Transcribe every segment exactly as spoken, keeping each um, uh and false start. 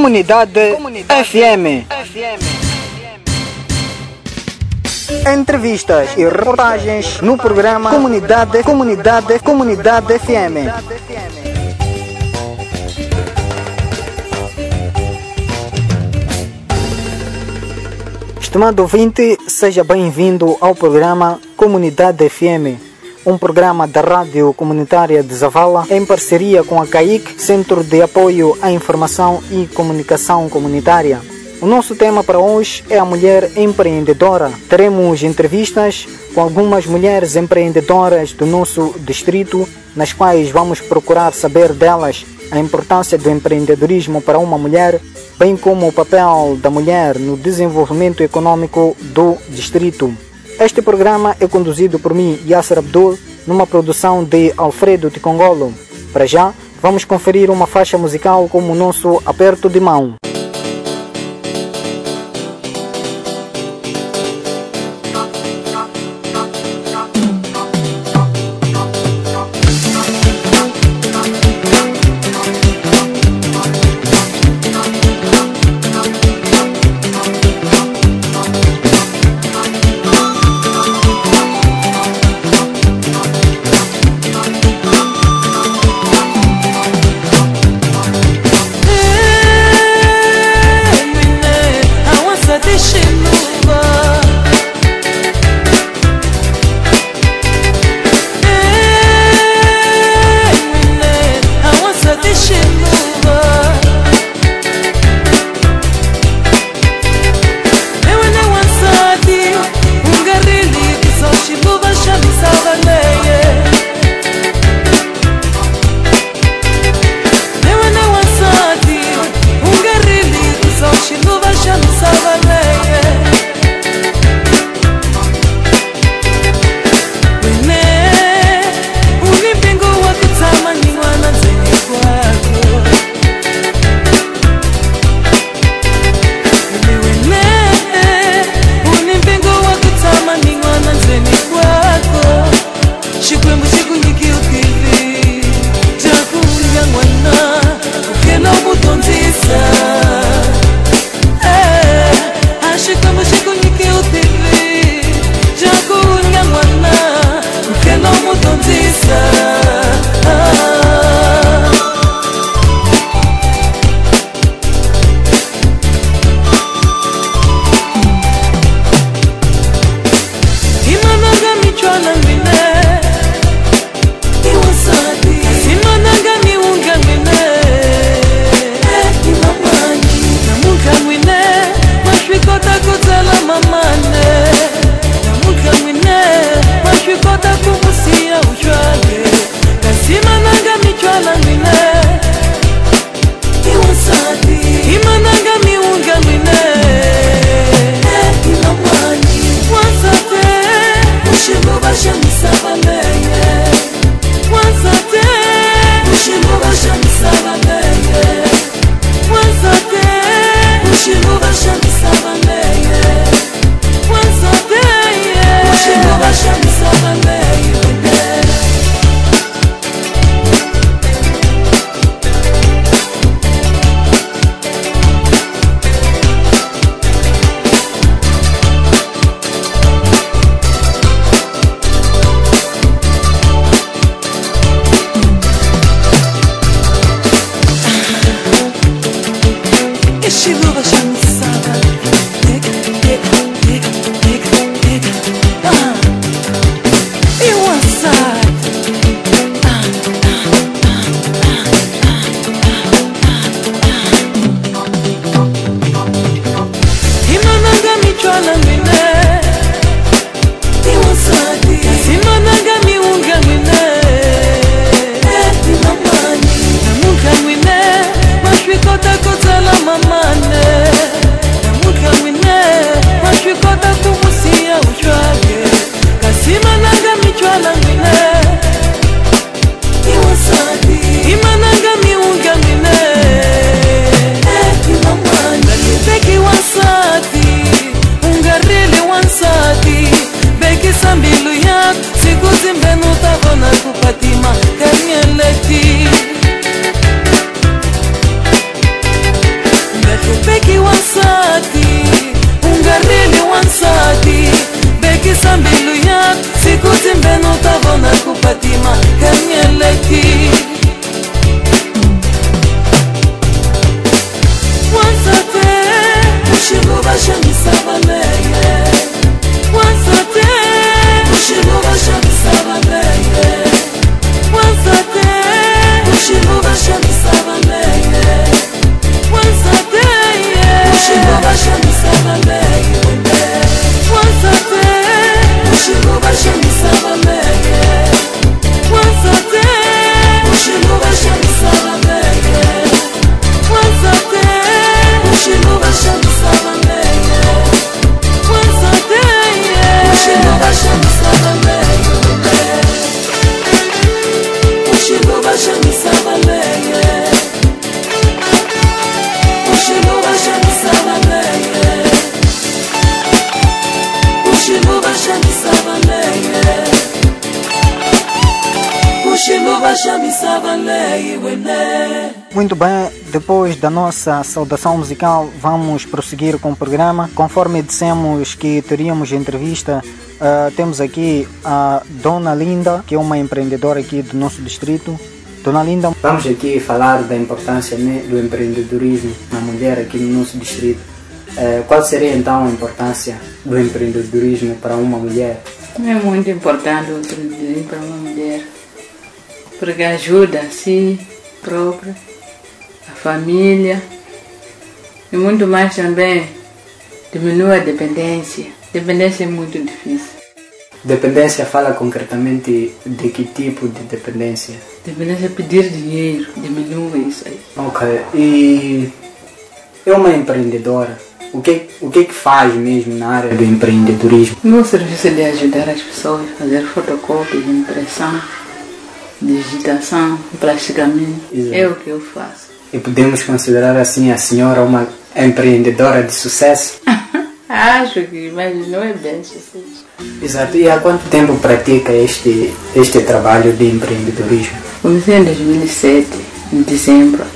Comunidade, Comunidade F M. F M. Entrevistas e reportagens no programa Comunidade, Comunidade, Comunidade F M. Estimado ouvinte, seja bem-vindo ao programa Comunidade F M, um programa da Rádio Comunitária de Zavala em parceria com a C A I C, Centro de Apoio à Informação e Comunicação Comunitária. O nosso tema para hoje é a mulher empreendedora. Teremos entrevistas com algumas mulheres empreendedoras do nosso distrito, nas quais vamos procurar saber delas a importância do empreendedorismo para uma mulher, bem como o papel da mulher no desenvolvimento econômico do distrito. Este programa é conduzido por mim, Yasser Abdul, numa produção de Alfredo Ticongolo. Para já, vamos conferir uma faixa musical como o nosso aperto de mão. Mamane Muito bem, depois da nossa saudação musical, vamos prosseguir com o programa. Conforme dissemos que teríamos entrevista, uh, temos aqui a Dona Linda, que é uma empreendedora aqui do nosso distrito. Dona Linda, vamos aqui falar da importância, né, do empreendedorismo na mulher aqui no nosso distrito. Uh, qual seria então a importância do empreendedorismo para uma mulher? É muito importante o empreendedorismo para uma mulher, porque ajuda a si própria, a família, e muito mais também diminui a dependência. Dependência é muito difícil. Dependência fala concretamente de que tipo de dependência? Dependência é pedir dinheiro, diminui isso aí. Ok, e é uma empreendedora. O que, o que que faz mesmo na área do empreendedorismo? O meu serviço é de ajudar as pessoas a fazer fotocópias, impressão, digitação, plasticamento. Exato. É o que eu faço. E podemos considerar assim a senhora uma empreendedora de sucesso? Acho que, mas não é bem sucesso. Exato. E há quanto tempo pratica este, este trabalho de empreendedorismo? Comecei em dois mil e sete, em dezembro.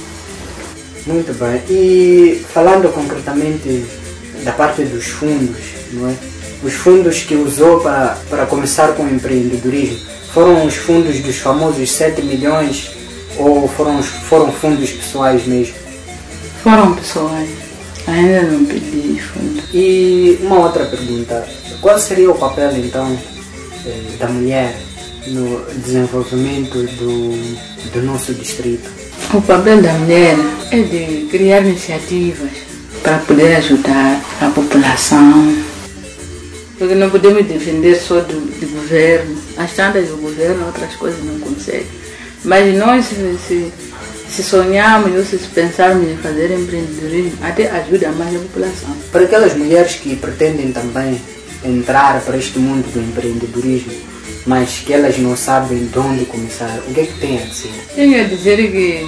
Muito bem. E falando concretamente da parte dos fundos, não é? Os fundos que usou para, para começar com o empreendedorismo, foram os fundos dos famosos sete milhões ou foram, foram fundos pessoais mesmo? Foram pessoais. Ainda não pedi fundo. E uma outra pergunta. Qual seria o papel então da mulher no desenvolvimento do, do nosso distrito? O papel da mulher é de criar iniciativas para poder ajudar a população. Porque não podemos defender só do, do governo. As tantas do governo, outras coisas não conseguem. Mas nós, se, se, se sonharmos ou se pensarmos em fazer empreendedorismo, até ajuda mais a população. Para aquelas mulheres que pretendem também entrar para este mundo do empreendedorismo, mas que elas não sabem de onde começar, o que é que tem a dizer? Tenho a dizer que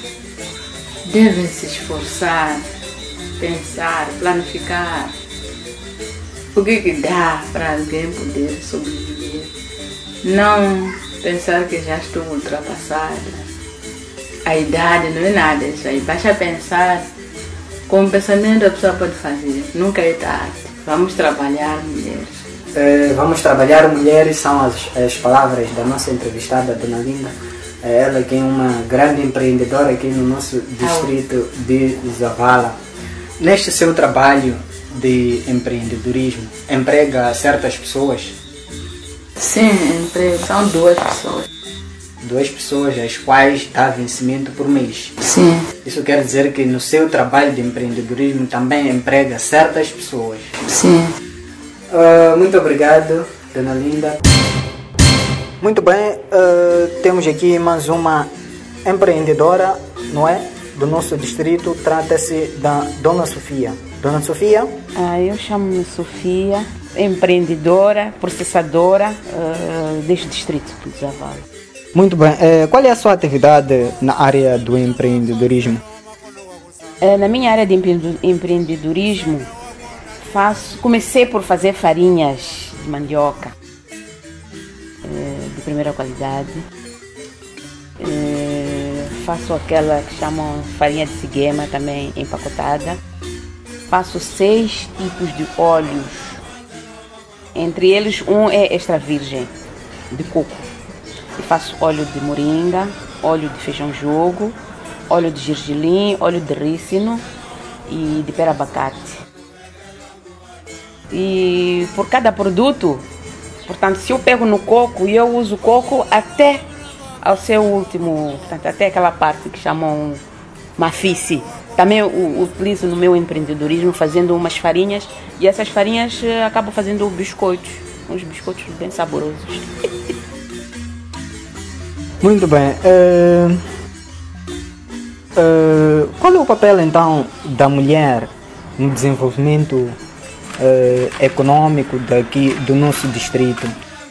devem se esforçar, pensar, planificar o que, que dá para alguém poder sobreviver. Não pensar que já estou ultrapassada. A idade não é nada isso aí. Basta pensar com o pensamento a pessoa pode fazer. Nunca é tarde. Vamos trabalhar, mulheres. É, vamos trabalhar, mulheres, são as, as palavras da nossa entrevistada, Dona Linda. É ela que é uma grande empreendedora aqui no nosso distrito de Zavala. Neste seu trabalho de empreendedorismo, emprega certas pessoas? Sim, emprego. São duas pessoas. Duas pessoas, as quais dá vencimento por mês? Sim. Isso quer dizer que no seu trabalho de empreendedorismo também emprega certas pessoas? Sim. Uh, muito obrigado, Dona Linda. Muito bem, uh, temos aqui mais uma empreendedora, não é? Do nosso distrito, trata-se da Dona Sofia. Dona Sofia? Ah, eu chamo-me Sofia, empreendedora, processadora uh, deste distrito de Zavala. Muito bem, uh, qual é a sua atividade na área do empreendedorismo? Uh, na minha área de empre- empreendedorismo, faço, comecei por fazer farinhas de mandioca uh, de primeira qualidade. Uh, faço aquela que chamam farinha de siguema, também empacotada. Faço seis tipos de óleos. Entre eles, um é extra virgem, de coco. E faço óleo de moringa, óleo de feijão jogo, óleo de gergelim, óleo de rícino e de pera abacate. E por cada produto, portanto, se eu pego no coco, eu uso o coco até ao seu último, portanto, até aquela parte que chamam mafice. Também eu utilizo no meu empreendedorismo fazendo umas farinhas e essas farinhas acabo fazendo biscoitos, uns biscoitos bem saborosos. Muito bem. Uh, uh, qual é o papel então da mulher no desenvolvimento uh, econômico daqui do nosso distrito?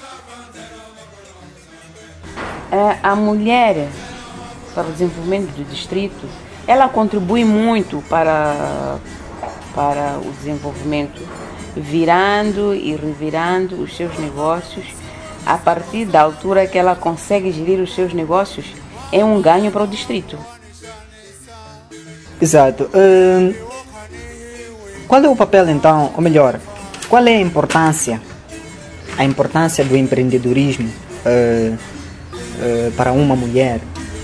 Uh, a mulher para o desenvolvimento do distrito, ela contribui muito para, para o desenvolvimento, virando e revirando os seus negócios A partir da altura que ela consegue gerir os seus negócios, é um ganho para o distrito. Exato. Uh, qual é o papel então, ou melhor, qual é a importância, a importância do empreendedorismo uh, uh, para uma mulher?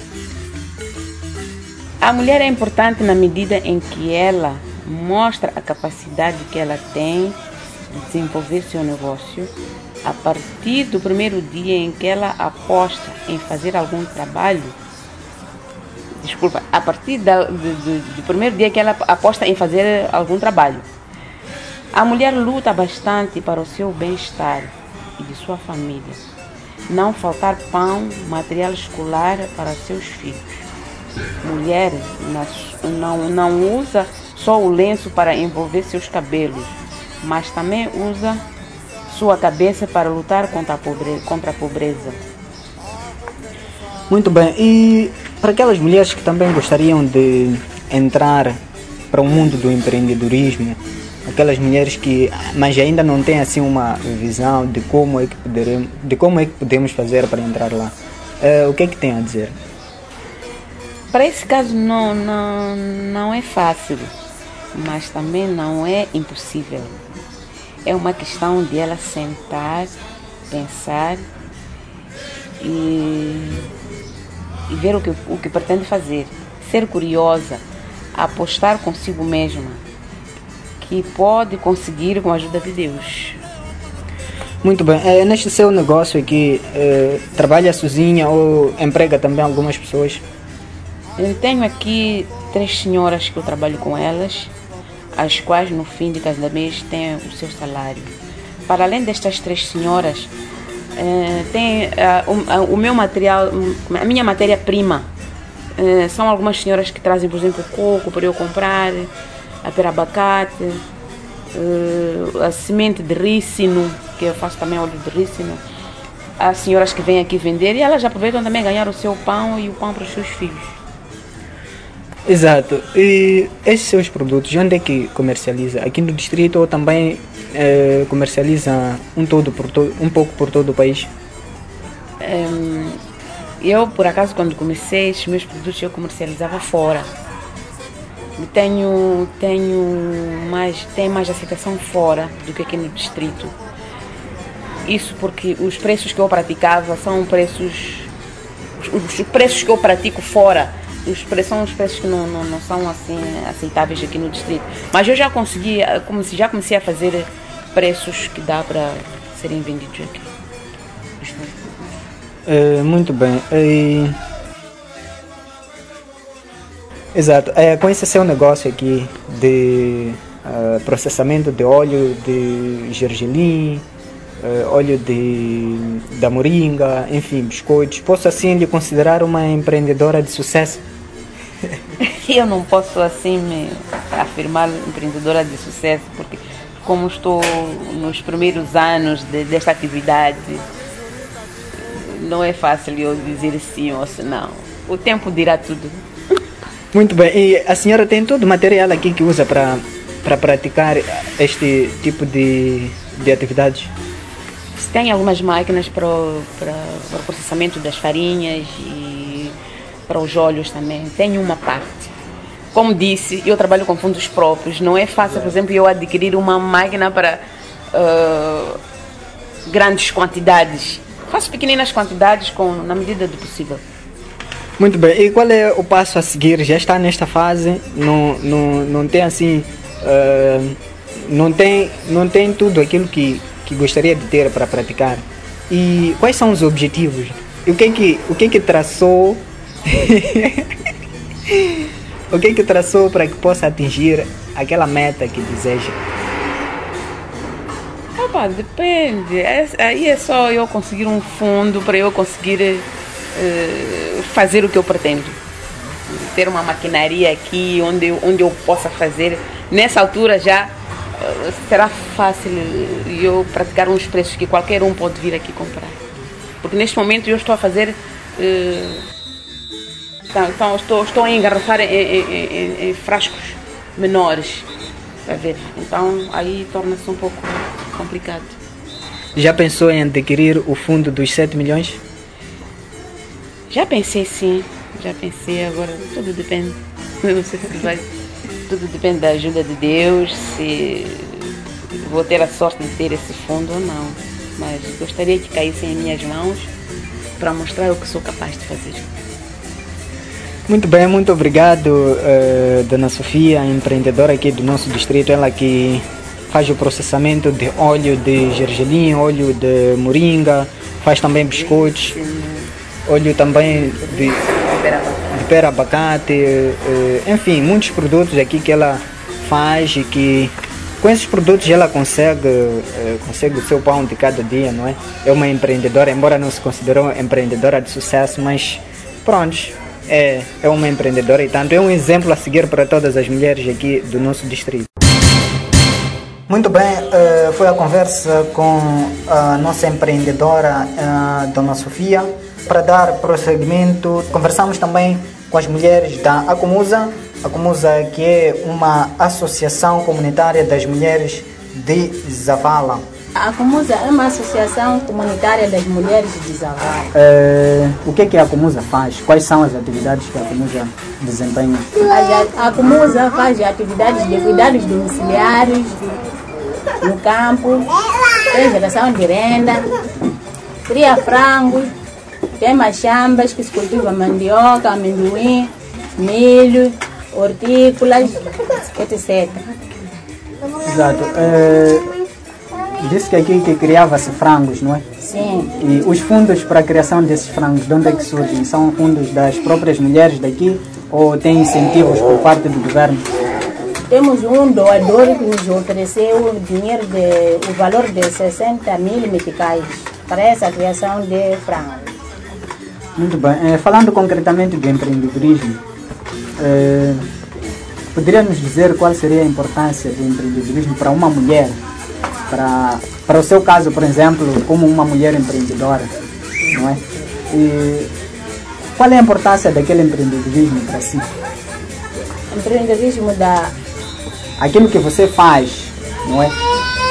A mulher é importante na medida em que ela mostra a capacidade que ela tem de desenvolver seu negócio a partir do primeiro dia em que ela aposta em fazer algum trabalho. Desculpa, a partir da, do, do, do primeiro dia que ela aposta em fazer algum trabalho. A mulher luta bastante para o seu bem-estar e de sua família. Não faltar pão, material escolar para seus filhos. Mulher não, não usa só o lenço para envolver seus cabelos, mas também usa sua cabeça para lutar contra a pobreza. Contra a pobreza. Muito bem. E para aquelas mulheres que também gostariam de entrar para o mundo do empreendedorismo, aquelas mulheres que mas ainda não têm assim uma visão de como é que poderemos, de como é que podemos fazer para entrar lá, uh, o que é que tem a dizer? Para esse caso não, não, não é fácil, mas também não é impossível. É uma questão de ela sentar, pensar e, e ver o que, o que pretende fazer. Ser curiosa, apostar consigo mesma, que pode conseguir com a ajuda de Deus. Muito bem. É, neste seu negócio aqui, é, trabalha sozinha ou emprega também algumas pessoas? Eu tenho aqui três senhoras que eu trabalho com elas, as quais no fim de cada mês têm o seu salário. Para além destas três senhoras, eh, tem eh, o, o meu material, a minha matéria-prima. Eh, são algumas senhoras que trazem, por exemplo, coco para eu comprar, a perabacate, eh, a semente de rícino, que eu faço também óleo de rícino. Há senhoras que vêm aqui vender e elas aproveitam também ganhar o seu pão e o pão para os seus filhos. Exato. E esses seus produtos, onde é que comercializa? Aqui no distrito ou também eh, comercializa um, todo por to- um pouco por todo o país? Um, eu, por acaso, quando comecei, esses meus produtos eu comercializava fora. Tenho, tenho mais, tenho mais aceitação fora do que aqui no distrito. Isso porque os preços que eu praticava são preços... Os, os preços que eu pratico fora os preços são os preços que não, não, não são assim aceitáveis aqui no distrito. Mas eu já consegui, já comecei a fazer preços que dá para serem vendidos aqui. É, muito bem. É... Exato. É, com esse seu negócio aqui de uh, processamento de óleo de gergelim, uh, óleo de, da moringa, enfim, biscoitos, posso assim lhe considerar uma empreendedora de sucesso? Eu não posso assim me afirmar empreendedora de sucesso, porque como estou nos primeiros anos de, desta atividade, não é fácil eu dizer sim ou se não. O tempo dirá tudo. Muito bem. E a senhora tem todo o material aqui que usa para para praticar este tipo de, de atividades? Tem algumas máquinas para o, para, para o processamento das farinhas e para os óleos também. Tenho uma parte. Como disse, eu trabalho com fundos próprios. Não é fácil, por exemplo, eu adquirir uma máquina para uh, grandes quantidades. Faço pequeninas quantidades com, na medida do possível. Muito bem. E qual é o passo a seguir? Já está nesta fase? Não, não, não tem assim... Uh, não, tem, não tem tudo aquilo que, que gostaria de ter para praticar. E quais são os objetivos? E o que é que, o que, é que traçou... o que é que traçou para que possa atingir aquela meta que deseja? Opa, depende. É, aí é só eu conseguir um fundo para eu conseguir uh, fazer o que eu pretendo. Ter uma maquinaria aqui onde eu, onde eu possa fazer. Nessa altura já uh, será fácil eu praticar uns preços que qualquer um pode vir aqui comprar. Porque neste momento eu estou a fazer... Uh, Então, estou, estou a engarrafar em, em, em, em frascos menores, está a ver? Então, aí torna-se um pouco complicado. Já pensou em adquirir o fundo dos sete milhões? Já pensei sim, já pensei, agora tudo depende. Eu não sei se vai. Tudo depende da ajuda de Deus, se vou ter a sorte de ter esse fundo ou não. Mas gostaria que caísse em minhas mãos para mostrar o que sou capaz de fazer. Muito bem, muito obrigado, uh, Dona Sofia, empreendedora aqui do nosso distrito, ela que faz o processamento de óleo de gergelim, óleo de moringa, faz também biscoitos, óleo também de, de pera abacate, uh, enfim, muitos produtos aqui que ela faz e que com esses produtos ela consegue, uh, consegue o seu pão de cada dia, não é? É uma empreendedora, embora não se considerou empreendedora de sucesso, mas pronto. É, é uma empreendedora e tanto é um exemplo a seguir para todas as mulheres aqui do nosso distrito. Muito bem, uh, foi a conversa com a nossa empreendedora, uh, Dona Sofia. Para dar prosseguimento, conversamos também com as mulheres da Acumusa, Acumusa que é uma associação comunitária das mulheres de Zavala. A Acumusa é uma associação comunitária das mulheres de Zavala. É, o que, que a Acumusa faz? Quais são as atividades que a Acumusa desempenha? A Acumusa faz atividades de cuidados domiciliares no campo, tem geração de renda, cria frangos, tem machambas que se cultiva mandioca, amendoim, milho, hortícolas, etcétera. Exato. É... Disse que aqui que criava-se frangos, não é? Sim. E os fundos para a criação desses frangos, de onde é que surgem? São fundos das próprias mulheres daqui ou tem incentivos por parte do governo? Temos um doador que nos ofereceu dinheiro, de, o valor de sessenta mil meticais para essa criação de frangos. Muito bem. É, falando concretamente do empreendedorismo, é, poderia nos dizer qual seria a importância do empreendedorismo para uma mulher? Para, para o seu caso, por exemplo, como uma mulher empreendedora, não é? E qual é a importância daquele empreendedorismo para si? Empreendedorismo da... Aquilo que você faz, não é?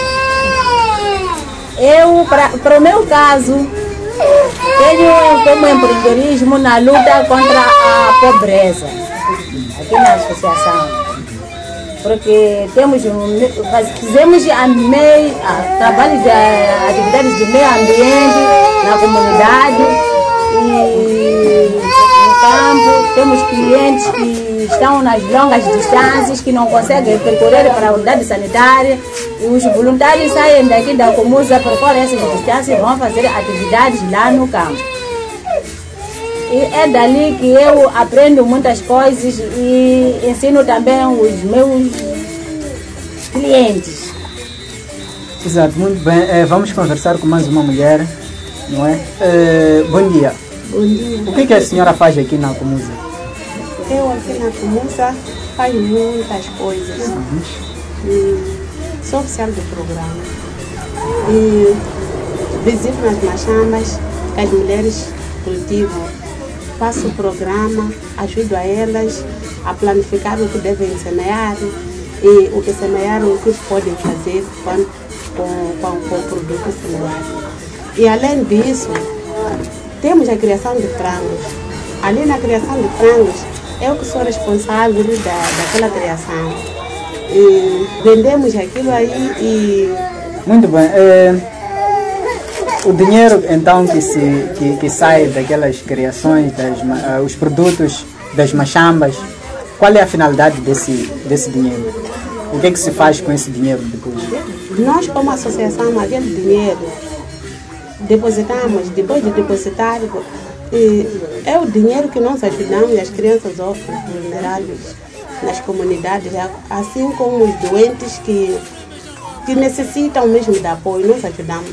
Eu, para, para o meu caso, tenho como empreendedorismo na luta contra a pobreza, aqui na associação. Porque temos um, fizemos a meio, a, trabalho de a, atividades de meio ambiente na comunidade e no campo. Temos clientes que estão nas longas distâncias, que não conseguem percorrer para a unidade sanitária. E os voluntários saem daqui da Acumusa, percorrem essas distâncias e vão fazer atividades lá no campo. E é dali que eu aprendo muitas coisas e ensino também os meus clientes. Exato, muito bem. É, vamos conversar com mais uma mulher, não é? É, bom dia. Bom dia. O que, que a senhora faz aqui na Acumusa? Eu aqui na Acumusa faço muitas coisas. Uhum. E sou oficial do programa. E visito nas machambas que as mulheres cultivam. Faço o programa, ajudo a elas a planificar o que devem semear e o que semearam, o que podem fazer com, com, com, com o produto semeado. E além disso, temos a criação de frangos. Ali na criação de frangos, eu que sou responsável da, daquela criação. E vendemos aquilo aí e... Muito bem. É... O dinheiro então que, se, que, que sai daquelas criações, das, uh, os produtos das machambas, qual é a finalidade desse, desse dinheiro? O que é que se faz com esse dinheiro depois? Nós como associação, aquele dinheiro, depositamos, depois de depositar, é o dinheiro que nós ajudamos as crianças órfãs vulneráveis nas comunidades, assim como os doentes que, que necessitam mesmo de apoio, nós ajudamos.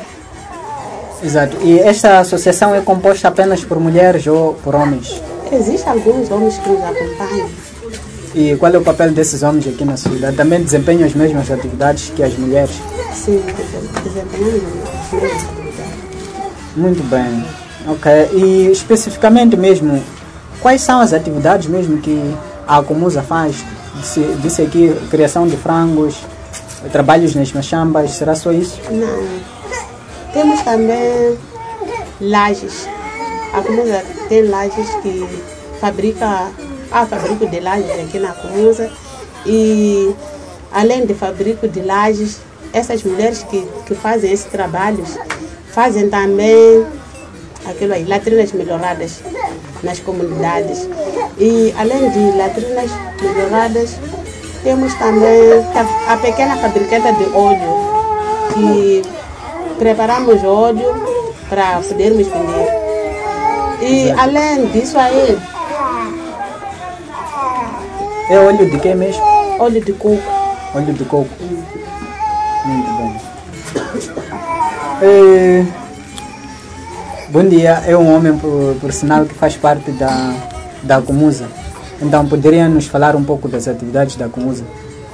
Exato. E esta associação é composta apenas por mulheres ou por homens? Existem alguns homens que nos acompanham. E qual é o papel desses homens aqui na sociedade? Também desempenham as mesmas atividades que as mulheres? Sim, desempenham as mesmas atividades. Muito bem. Ok. E especificamente mesmo, quais são as atividades mesmo que a Acumusa faz? Disse, disse aqui criação de frangos, trabalhos nas machambas, será só isso? Não. temos também lajes. A Cumusa tem lajes que fabrica, há fabrico de lajes aqui na Cumusa. E além de fabrico de lajes, essas mulheres que, que fazem esses trabalhos fazem também aquilo aí, latrinas melhoradas nas comunidades. E além de latrinas melhoradas, temos também a, a pequena fabricante de óleo, que preparamos óleo para podermos vender. E além disso aí... É óleo de quê mesmo? Óleo de coco. Óleo de coco. Muito bem. É... Bom dia, é um homem, por, por sinal, que faz parte da, da Cumusa. Então, poderia nos falar um pouco das atividades da Cumusa?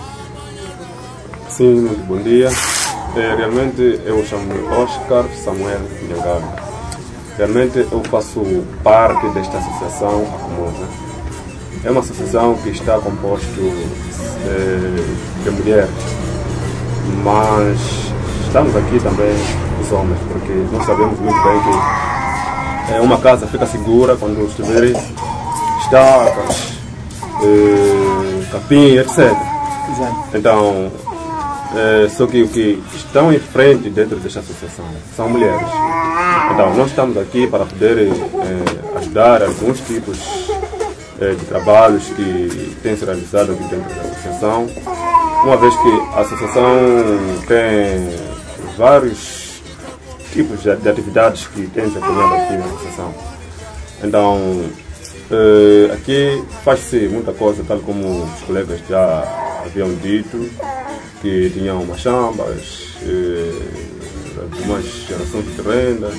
Sim, muito bom dia. É, realmente, eu chamo-me Oscar Samuel Nhangaba. Realmente, eu faço parte desta associação, a Cumusa. É uma associação que está composta é, de mulheres, mas estamos aqui também os homens, porque nós sabemos muito bem que é, uma casa fica segura quando estiverem estacas, é, capim, etcétera. Exato. Então, é, só que o que estão em frente dentro desta associação são mulheres. Então, nós estamos aqui para poder é, ajudar alguns tipos de trabalhos que têm se realizado aqui dentro da associação, uma vez que a associação tem vários tipos de atividades que tem desempenhado aqui na associação. Então, aqui faz-se muita coisa, tal como os colegas já haviam dito, que tinham machambas, algumas gerações de rendas,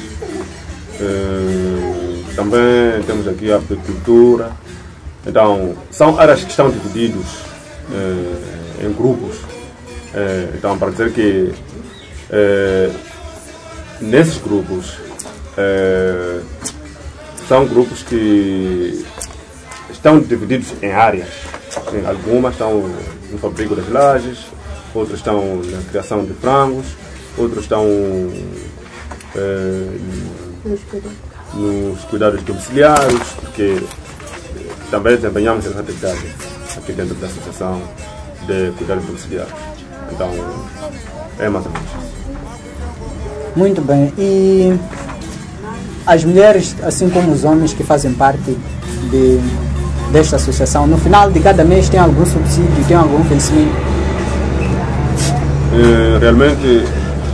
também temos aqui a apicultura. Então, são áreas que estão divididas eh, em grupos. Eh, então, para dizer que eh, nesses grupos eh, são grupos que estão divididos em áreas. Algumas estão no fabrico das lajes, outras estão na criação de frangos, outros estão eh, nos cuidados domiciliários, porque também desempenhamos essa atividade aqui dentro da associação de cuidados domiciliários. Então, é mais ou menos. Muito bem. E as mulheres, assim como os homens que fazem parte de, desta associação, no final de cada mês tem algum subsídio, tem algum vencimento? É, realmente,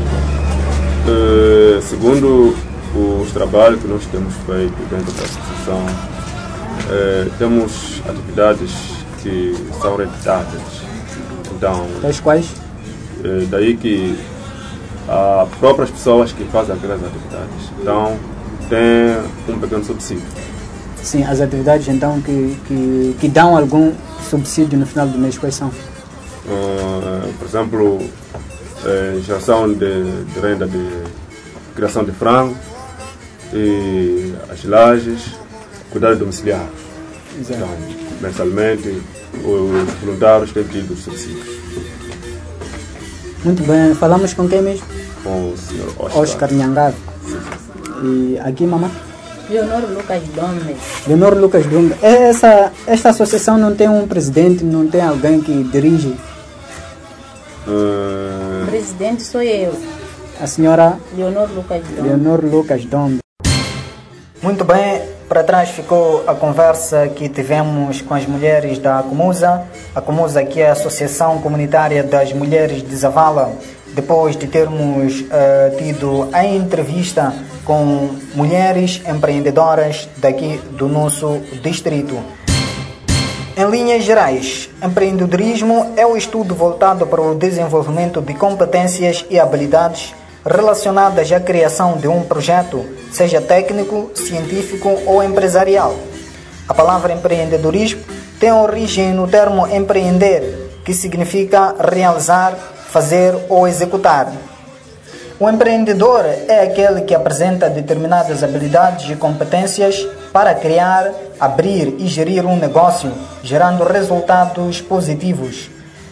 é, segundo os trabalhos que nós temos feito dentro da associação, é, temos atividades que são reeditadas. Então, das quais? É, daí que as próprias pessoas que fazem aquelas atividades, então, tem um pequeno subsídio. Sim, as atividades então que, que, que dão algum subsídio no final do mês, quais são? Uh, por exemplo, é, geração de, de renda de criação de frango, e as lajes, cuidado domiciliar. Exato. Então, mensalmente, os voluntários têm tido subsídios. Muito bem, falamos com quem mesmo? Com o senhor Oscar, Oscar Nhangaba. E aqui, mamãe? Leonor Lucas Dombe. Leonor Lucas Dombe. Essa, esta associação não tem um presidente, não tem alguém que dirige? Uh... O presidente sou eu. A senhora? Leonor Lucas Dombe. Leonor Lucas Dombe. Muito bem, para trás ficou a conversa que tivemos com as mulheres da Cumusa. A Cumusa, que é a Associação Comunitária das Mulheres de Zavala, depois de termos uh, tido a entrevista com mulheres empreendedoras daqui do nosso distrito. Em linhas gerais, empreendedorismo é o estudo voltado para o desenvolvimento de competências e habilidades relacionadas à criação de um projeto, seja técnico, científico ou empresarial. A palavra empreendedorismo tem origem no termo empreender, que significa realizar, fazer ou executar. O empreendedor é aquele que apresenta determinadas habilidades e competências para criar, abrir e gerir um negócio, gerando resultados positivos.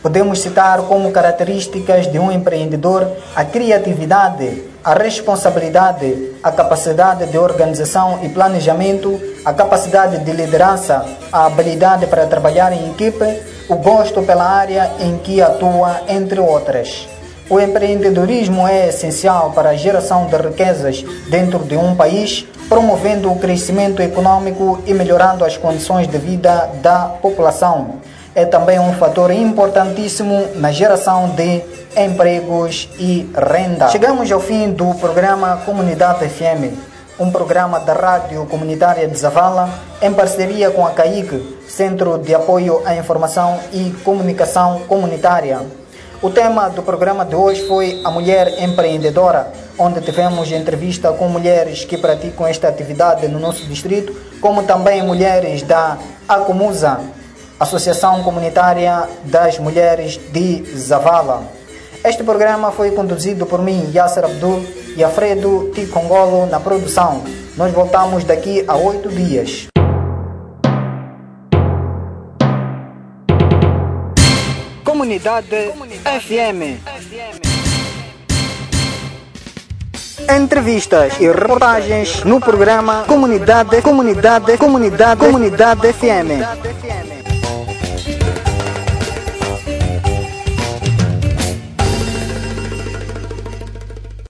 Podemos citar como características de um empreendedor a criatividade, a responsabilidade, a capacidade de organização e planejamento, a capacidade de liderança, a habilidade para trabalhar em equipe, o gosto pela área em que atua, entre outras. O empreendedorismo é essencial para a geração de riquezas dentro de um país, promovendo o crescimento econômico e melhorando as condições de vida da população. É também um fator importantíssimo na geração de empregos e renda. Chegamos ao fim do programa Comunidade F M, um programa da Rádio Comunitária de Zavala, em parceria com a C A I C, Centro de Apoio à Informação e Comunicação Comunitária. O tema do programa de hoje foi a mulher empreendedora, onde tivemos entrevista com mulheres que praticam esta atividade no nosso distrito, como também mulheres da ACOMUSA, Associação Comunitária das Mulheres de Zavala. Este programa foi conduzido por mim, Yasser Abdul, e Alfredo Ticongolo na produção. Nós voltamos daqui a oito dias. Comunidade F M. Entrevistas e reportagens no programa Comunidade, Comunidade, Comunidade, Comunidade F M.